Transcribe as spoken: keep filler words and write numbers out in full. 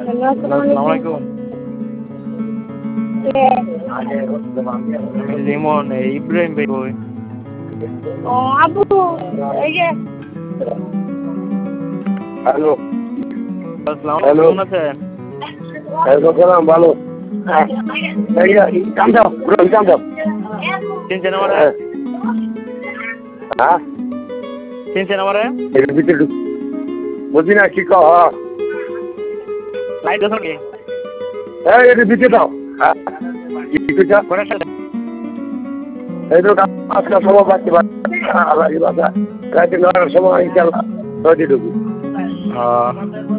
Hello, আসসালামু আলাইকুম। কে? আমি লিমন, এই ইব্রাহিম ভাই কই? ও আবু, এই যে হ্যালো আসসালামু হ্যালো। আলাইকুম, কেমন আছেন? সালাম ভালো। হ্যাঁ এই যে, কাম দাও পুরো কাম দাও। চিনছেন আমারে? হ্যাঁ চিনছেন আমারে? এর ভিতরে ঢুক। বুঝি না কি কহ। লাইট দেখুন কি? এই এর ভিতরে দাও। হ্যাঁ কি কিছু কোন সাথে? এই তো আজকে সময় পাচ্ছি আল্লাহ বাবা রাতে নটার সময় ইনশাল্লাহ নদী ঢুকি। হ্যাঁ